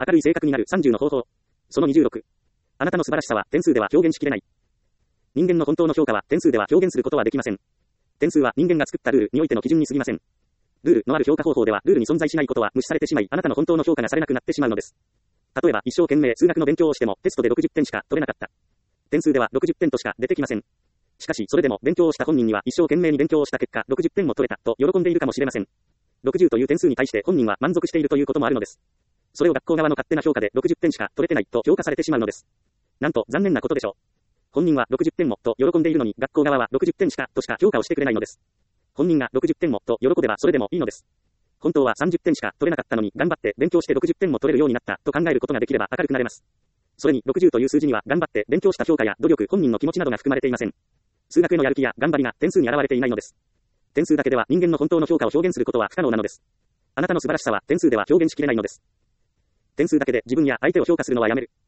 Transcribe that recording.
明るい性格になる30の方法。その26。あなたの素晴らしさは点数では表現しきれない。人間の本当の評価は点数では表現することはできません。点数は人間が作ったルールにおいての基準に過ぎません。ルールのある評価方法ではルールに存在しないことは無視されてしまい、あなたの本当の評価がされなくなってしまうのです。例えば一生懸命数学の勉強をしてもテストで60点しか取れなかった。点数では60点としか出てきません。しかしそれでも勉強をした本人には一生懸命に勉強をした結果60点も取れたと喜んでいるかもしれません。60という点数に対して本人は満足しているということもあるのです。それを学校側の勝手な評価で60点しか取れてないと評価されてしまうのです。なんと残念なことでしょう。本人は60点もと喜んでいるのに学校側は60点しかとしか評価をしてくれないのです。本人が60点もと喜べばそれでもいいのです。本当は30点しか取れなかったのに頑張って勉強して60点も取れるようになったと考えることができれば明るくなれます。それに60という数字には頑張って勉強した評価や努力、本人の気持ちなどが含まれていません。数学へのやる気や頑張りが点数に現れていないのです。点数だけでは人間の本当の評価を表現することは不可能なのです。あなたの素晴らしさは点数では表現しきれないのです。点数だけで自分や相手を評価するのはやめる。